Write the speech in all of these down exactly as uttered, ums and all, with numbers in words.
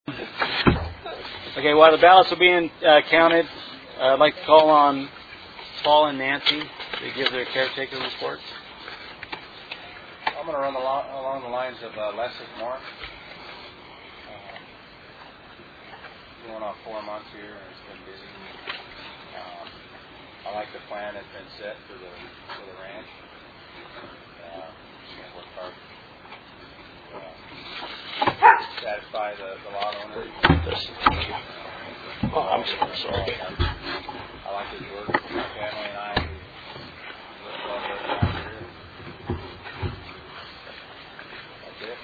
Okay, while the ballots are being uh, counted, uh, I'd like to call on Paul and Nancy to give their caretaker reports. I'm going to run along, along the lines of uh, less is more. Uh, going on four months here, and it's been busy. Um, I like the plan that's been set for the for the ranch. Uh, just going to work hard. Uh, satisfy the, the lot owner. Oh, I'm so sorry. I, I like his work. My family and I we work well together around here. That's it.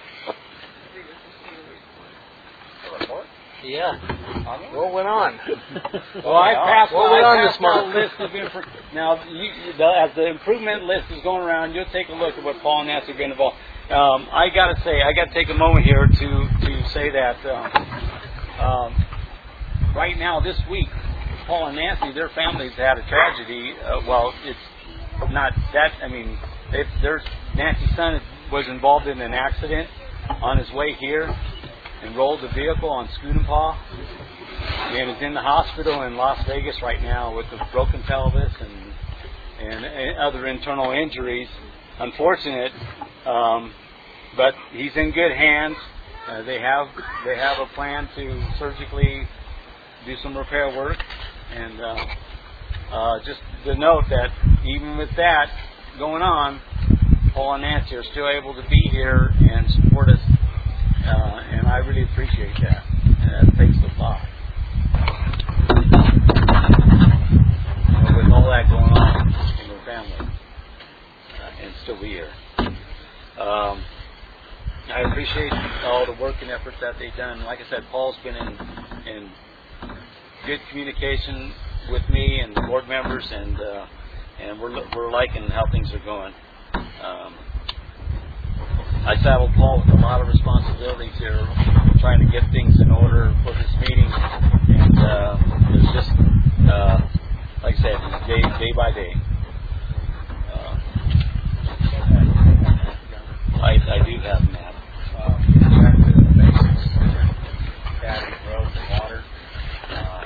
A report? Yeah. What went on? Well, I passed, what went I on passed this month? the list of infor- now, you, the, as the improvement list is going around, you'll take a look at what Paul and Nancy have been involved. Um, I got to say, I got to take a moment here to, to say that um, um, right now, this week, Paul and Nancy, their families had a tragedy. Uh, well, it's not that, I mean, they, there's, Nancy's son was involved in an accident on his way here and rolled the vehicle on Scoot'n'Paw and is in the hospital in Las Vegas right now with a broken pelvis and, and, and other internal injuries. Unfortunate, um, but he's in good hands. Uh, they have they have a plan to surgically do some repair work, and uh, uh, just to note that even with that going on, Paul and Nancy are still able to be here and support us, uh, and I really appreciate that. And that takes a lot. Uh, with all that going on in their family, uh, and still be here. Um, I appreciate all the work and efforts that they've done. Like I said, Paul's been in, in good communication with me and the board members, and uh, and we're we're liking how things are going. Um, I saddled Paul with a lot of responsibilities here, trying to get things in order for this meeting, and uh, it's just uh, like I said, day day by day. Uh, I I do have a map. Um, back to the basics. Gathering roads and water. Uh,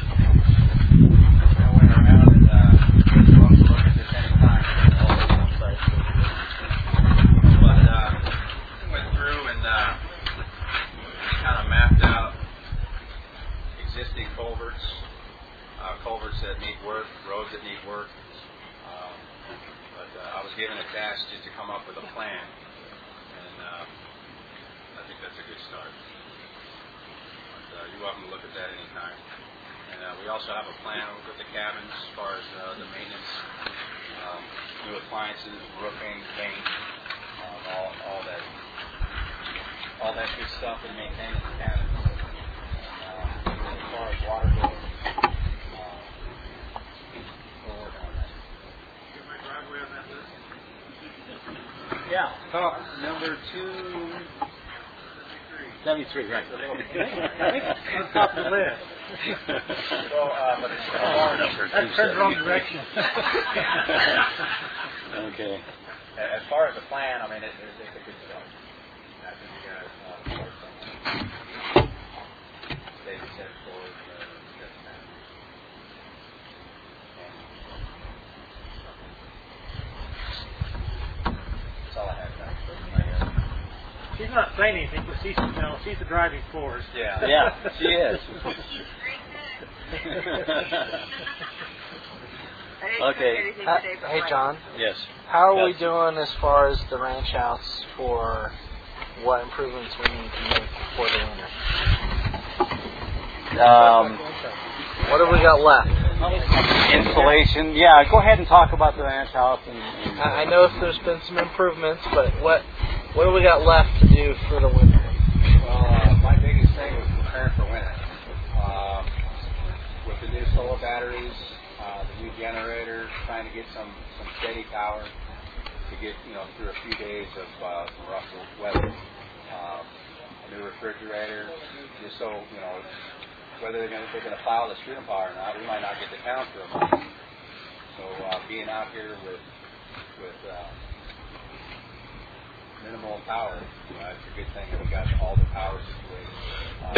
I went around and uh, just wanted to look at this any time. All the websites. But uh, went through and uh, kind of mapped out existing culverts, uh, culverts that need work, roads that need work. Um, but uh, I was given a task just to come up with a plan, and uh, I think that's a good start. But uh, you're welcome to look at that anytime. And uh, we also have a plan with the cabins as far as uh, the maintenance, um, new appliances, roofing, paint, um, all, all that, all that good stuff in maintaining the cabins. And, uh, as far as water goes, uh, we're working on that. Get my driveway on that list. Yeah, top number two seventy-three, right? I think it's top of the list. So, uh, but it's far enough for That turned the wrong direction. Okay. As far as the plan, I mean, it, it, it's a good start. I think you guys uh, start somewhere. Stay set forward. Uh, doesn't matter. That's all I have. Guys. She's not saying anything, but she's, you know, she's the driving force. Yeah. Yeah, she is. Okay. Uh, hey, John. Yes. How are we Yes. doing as far as the ranch house for what improvements we need to make for the winter? Um, What have we got left? Insulation. Yeah, go ahead and talk about the ranch house. And, and I I know there's been some improvements, but what what do we got left to do for the winter? Uh, my biggest thing was preparing for winter. Uh, with the new solar batteries, uh, the new generator, trying to get some, some steady power to get, you know, through a few days of uh, some rough weather. Uh, a new refrigerator, just so, you know, whether they're going to they're going to plow the Scoot'n'Paw or not, we might not get to town for a month. So uh, being out here with with uh, minimal power, you know, it's a good thing that we got all the power situated. Uh,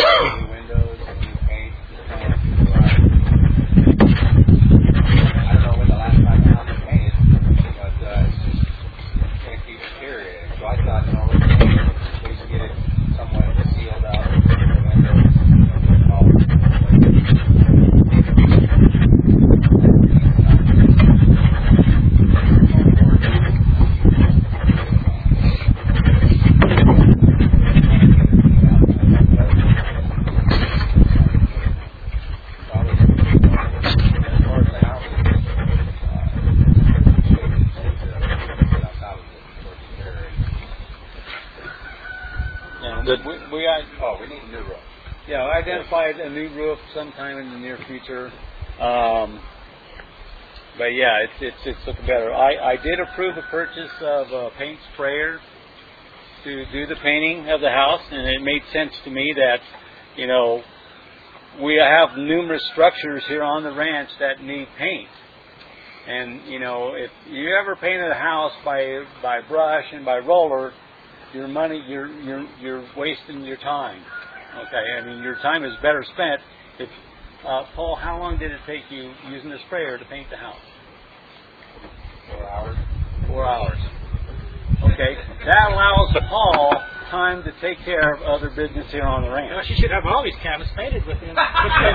Yeah, I identified a new roof sometime in the near future. Um, but yeah, it's it's it's looking better. I, I did approve the purchase of a paint sprayer to do the painting of the house, and it made sense to me that, you know, we have numerous structures here on the ranch that need paint. And, you know, if you ever painted a house by by brush and by roller, your money, you're you're you're wasting your time. Okay, I mean, your time is better spent if, uh, Paul, how long did it take you using the sprayer to paint the house? Four hours. Four hours. Okay, that allows Paul time to take care of other business here on the ranch. Well, she should have all these cabins painted with him. Now,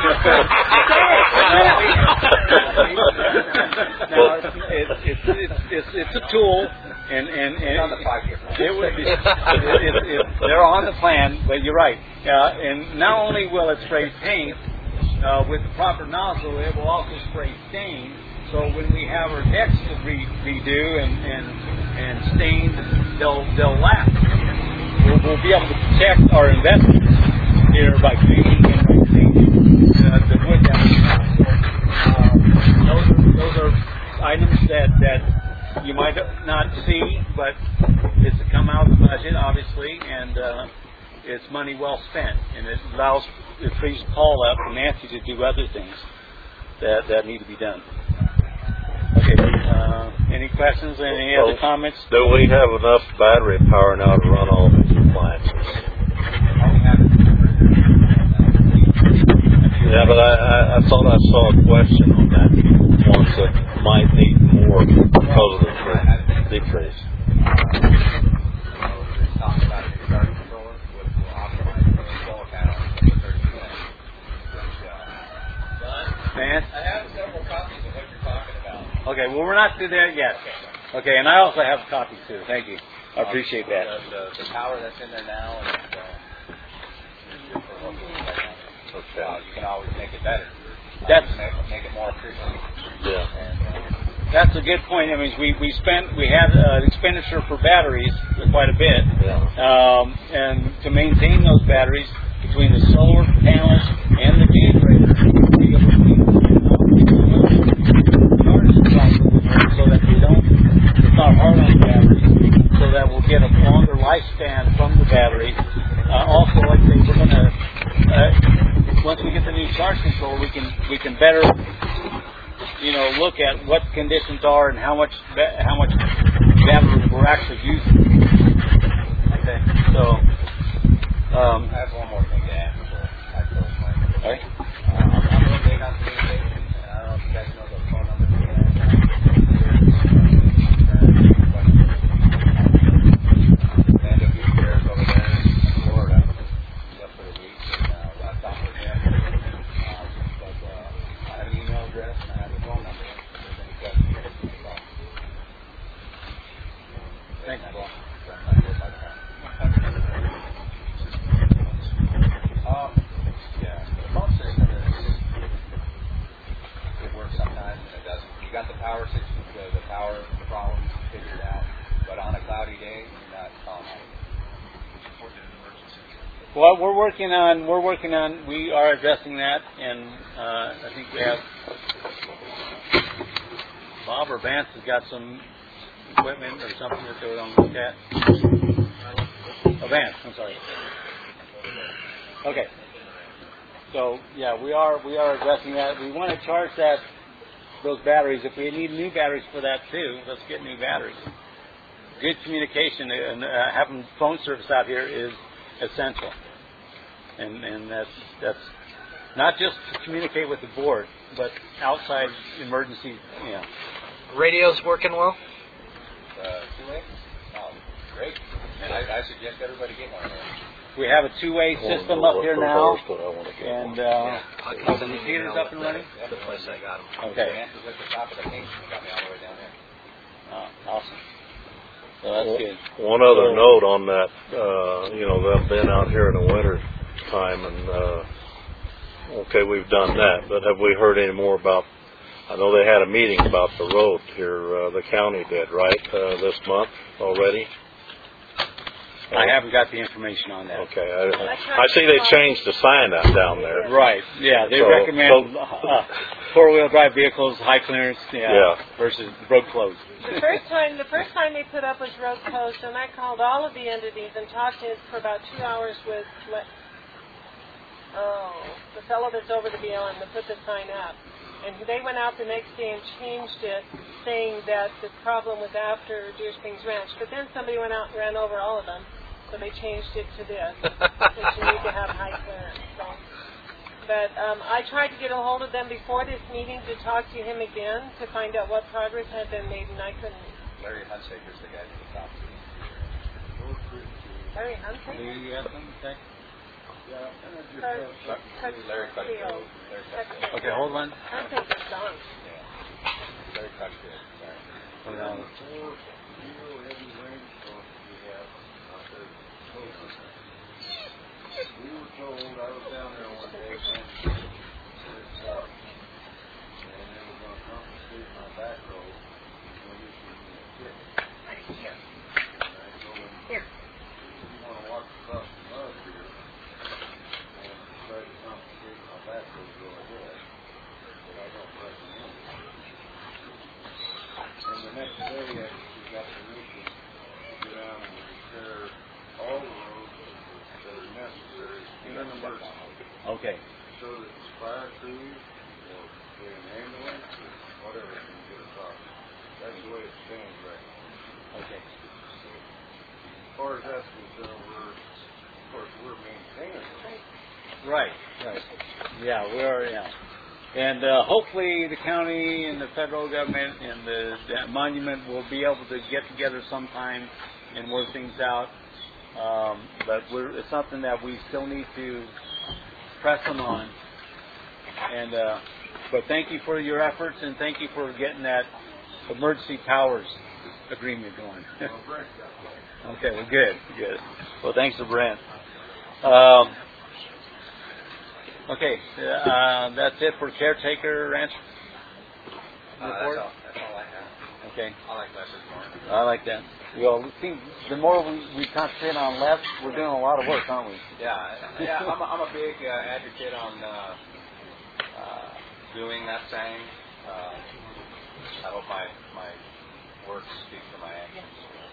it's, it's, it's, it's, it's, it's a tool, and, and, and On the five-year plan. it would be, it, it, it, they're on the plan, but you're right. Uh, and not only will it spray paint uh, with the proper nozzle, it will also spray stain. So when we have our decks to re- redo and and and stain, they'll they'll last. We'll, we'll be able to protect our investments here by painting and by painting uh, the wood that we have. So uh, those are those are items that that you might not see, but it's come out of the budget, obviously, and uh, it's money well spent, and it allows it frees Paul up and Nancy to do other things that that need to be done. Okay, uh, any questions, any well, other comments? Do we have enough battery power now to run all these appliances? Yeah, but I, I, I thought I saw a question on that. Ones that might need more because of the decrease. Talking about a starting controller, which will optimize the solar panels to thirty percent. Vance? I have several copies of what you're talking about. Okay, well, we're not through there yet. Okay, and I also have copies too. Thank you. I appreciate Um, that. The, the, the power that's in there now is uh, for what we need right now. Okay. Uh, you can always make it better. Uh, That's- make, make it more efficient. Yeah. And, uh, That's a good point. I mean, we we spent we had uh, expenditure for batteries quite a bit, Yeah. um, and to maintain those batteries between the solar panels and the generator, we have so that we don't it's not hard on the batteries, so that we'll get a longer lifespan from the batteries. Uh, also, like they we're going to uh, once we get the new charge control, we can we can better, you know, look at what conditions are and how much ba- how much battery we're actually using. Okay, so um, I have one more thing to add before I close my. all right. Uh, I'm, I'm real big on communication. I don't know if you guys know the phone number to that. Land of Use Bears over there in Florida. He's up for the week, and uh, I'll talk with him. Uh, but uh, I have an email address and I have a phone number. If there's any questions, you can call. Thanks, Paul. Um, yeah, the phone system is, it works sometimes and it doesn't. You got the power system, the, the power problems figured out, but on a cloudy day, you're not calling out. Well, we're working on we're working on we are addressing that, and uh, I think we have Bob or Vance has got some equipment or something that they want to look at. Oh, Vance, I'm sorry. Okay. So yeah, we are we are addressing that. We want to charge that those batteries. If we need new batteries for that too, let's get new batteries. Good communication and uh, having phone service out here is essential, and and that's that's not just to communicate with the board, but outside emergency. You know. Radio's working well? Uh, two-way? Oh, great. And I, I suggest everybody get one of those. We have a two-way system up here now, and uh, I'll the send you an repeater's email up and running. with The place I got them. Okay, The answer's at the top of the page. You got me all the way down there. uh, awesome. So that's good. One other note on that, uh, you know, they've been out here in the winter time, and uh, okay, we've done that, but have we heard any more about? I know they had a meeting about the road here. Uh, the county did, right, uh, this month already. I haven't got the information on that. Okay, I, I see they changed the sign up down there. Right. Yeah, they So- recommend so- uh, four-wheel drive vehicles, high clearance, yeah, Yeah. versus road closed. The first time, the first time they put up was road closed, and I called all of the entities and talked to for about two hours with, le- oh, the fellow that's over the B L M that put the sign up. And they went out the next day and changed it, saying that the problem was after Deer Springs Ranch. But then somebody went out and ran over all of them, so they changed it to this, that you need to have high clearance. So. But um, I tried to get a hold of them before this meeting to talk to him again to find out what progress had been made, and I couldn't. Larry Hunsaker's the guy to talk to. Larry Hunsaker? Do you have something to say? Larry Crutchfield. Okay, hold on. Hunsaker's gone. Larry Crutchfield. Sorry. Hold on. We were told, I was down there one day, and it was going to confiscate my back road when you should be a tip. And I told him, if you want to walk across the mud here and try to confiscate my back road, go ahead, but I don't recommend it. And the next day, we got permission to go down and repair all the roads that are necessary in an emergency, Okay. so that the fire crews or an ambulance or whatever can get across. That's the way it stands right now. Okay. As far as that's concerned, we're, of course, we're maintaining it. Right. Right. Yeah, we are. Yeah. And uh, hopefully the county and the federal government and the, the monument will be able to get together sometime and work things out. Um, but we're, it's something that we still need to press them on. And uh, but thank you for your efforts, and thank you for getting that emergency powers agreement going. Okay, well, good, good. Well, thanks to Brent. Um, okay, uh, that's it for caretaker ranch Uh, that's report. all. That's all I have. Okay, I like Lester's more. I like that. Well, see, the more we, we concentrate on less, we're doing a lot of work, aren't we? Yeah, yeah. I'm a, I'm a big uh, advocate on uh, uh, doing that same. Uh, I hope my my words speak for my actions.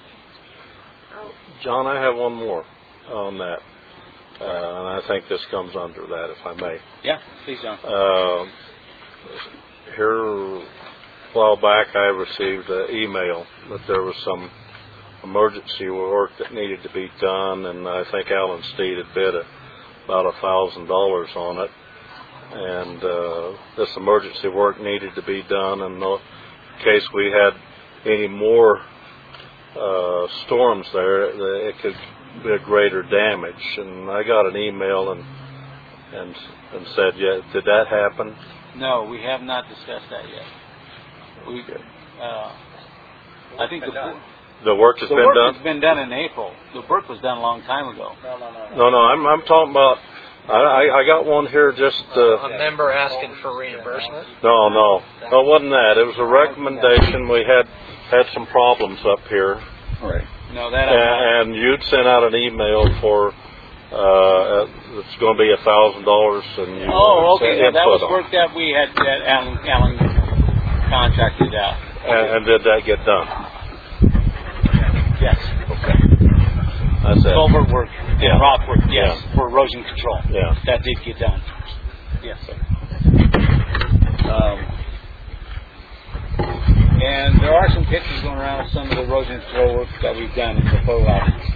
John, I have one more on that, uh, and I think this comes under that, if I may. Yeah, please, John. Uh, here, a while back, I received an email that there was some emergency work that needed to be done, and I think Alan Steed had bid a, about a thousand dollars on it. And uh, this emergency work needed to be done, and in case we had any more uh, storms there, it could be a greater damage. And I got an email and and and said, "Yeah, did that happen?" No, we have not discussed that yet. We, uh, I think the, The work has the been work done. has been done in April. The work was done a long time ago. No, no, no. No, no, I'm I'm talking about. I I, I got one here just. Uh, A member asking for reimbursement? no, no, no, it wasn't that. It was a recommendation. We had had some problems up here, Right. No, that. I'm not- and, and you'd sent out an email for. Uh, it's going to be a thousand dollars, and you Oh, okay. sent Now, that was input on work that we had that Alan, Alan contracted out. it. And, and did that get done? Yes. Okay. That's it. Culvert work, Yeah. yeah, rock work, yes, Yeah. for erosion control. Yeah. That did get done. Yes. Um, and there are some pictures going around of some of the erosion control work that we've done in the photo albums.